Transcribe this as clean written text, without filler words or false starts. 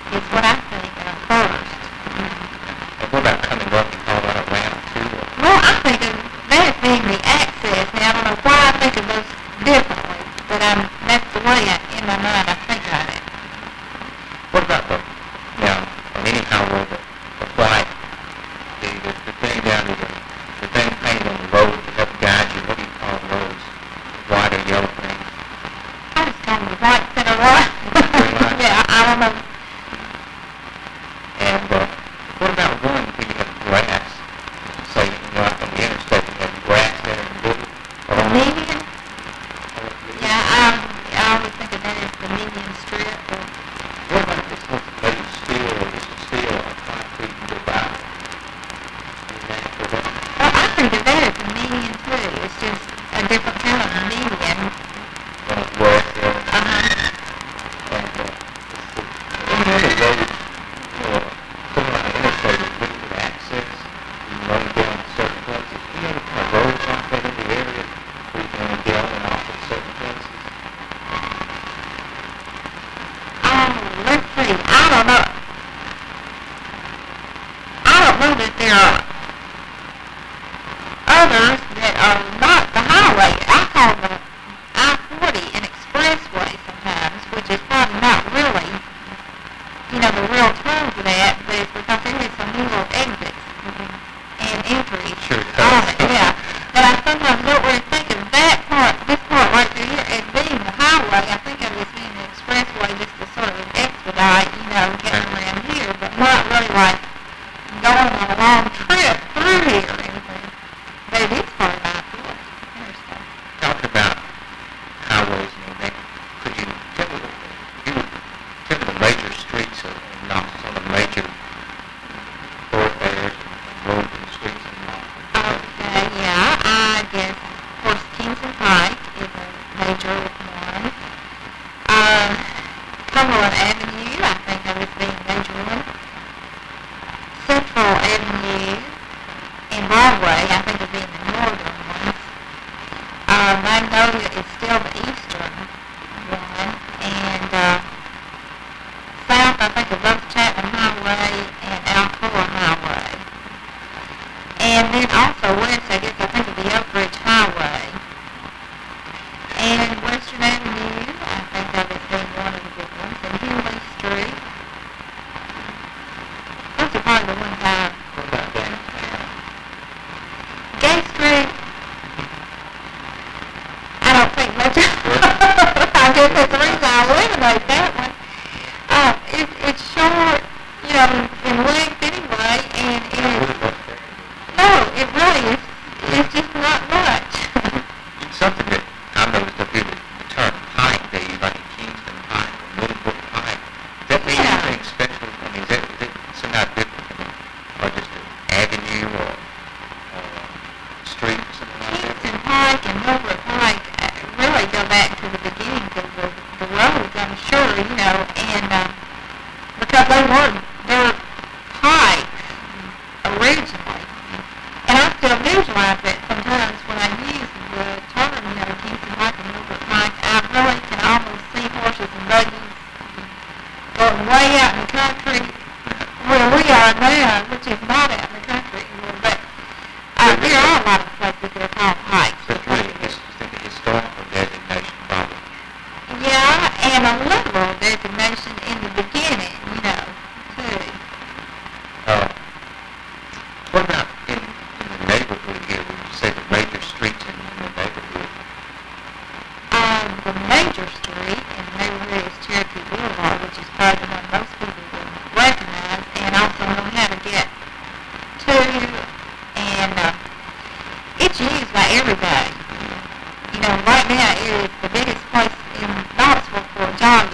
is what I think first. And what about coming up and all that around too? Well, I think of that as being the access. Now, I don't know why I think of those differently, but that's the way in my mind I think of it. What about on any highway, the flight, the thing down to the thing painted on the road to help guide you? What do you call those? White or yellow things? I just call them the white center line. Yeah, I don't know. And what about one where you have grass? Say, out on the interstate, you have grass there and wood. The median? Yeah, I always think of that as the median strip. Or what about this whole made of steel or just steel or concrete you go by? Well, I think of that as the median too. It's just a different kind of median. Grass there. Uh-huh. And any other roads or something like the interstate is really good access. You run down certain places. Any other kind of roads like that in the area where you can get on and off at certain places? Let's see. I don't know. I don't know that there are others that are not the highway. I call the I-40 an expressway sometimes, which is probably not really, the real term for that, but it's because there is some little exits and entries Sure on it, yeah. But I sometimes don't really think of that part, this part right there, as being the highway. I think of it as being the expressway just to sort of expedite, getting around here, but not really like going on a long trip through here or anything. But it is part of I-40. Interesting. Talk about highways and everything. Could you tell me the major streets or not some of the major thoroughfares and roads and streets and all? Okay, yeah, I guess, of course, Kingston Pike is a major one. Cumberland Avenue, I think of as being a major one. Central Avenue and Broadway, I think of being the northern ones. Magnolia is still the eastern one. And south, I think of both Chapman Highway and Alcoa Highway. And then also west, I guess I think of the Oak Ridge Highway. And Western Avenue, I think of as being one of the big ones. And Henley Street. Those are probably the ones What about downtown? Gay Street, I don't think much. I guess that's the reason I eliminate that one. It's short, in length anyway, and no, it really is. It's just not much. Something that I've noticed up here, the term pike, they use like a Kingston pike or Middlebrook pike. Does that mean anything special? I mean, is it somehow different from or just an avenue or street or something like that? Kingston Pike and Middlebrook Pike really go back to the beginnings of the roads, I'm sure, and because they're pikes originally. And I still visualize that sometimes when I use the term, Kingston Pike and Middlebrook Pike, I really can almost see horses and buggies going way out in the country where we are now, which is not out in the country anymore. But there are a lot of places that are called pikes. So it's really just a historical designation, probably. Yeah, and a literal designation in the beginning, too. What about in the neighborhood here? Would you say the major streets in the neighborhood? The major street in the neighborhood is Cherokee Boulevard, which is probably the one most people will recognize and also know how to get to. And it's used by everybody. Right now it is the biggest place in Knoxville for jogging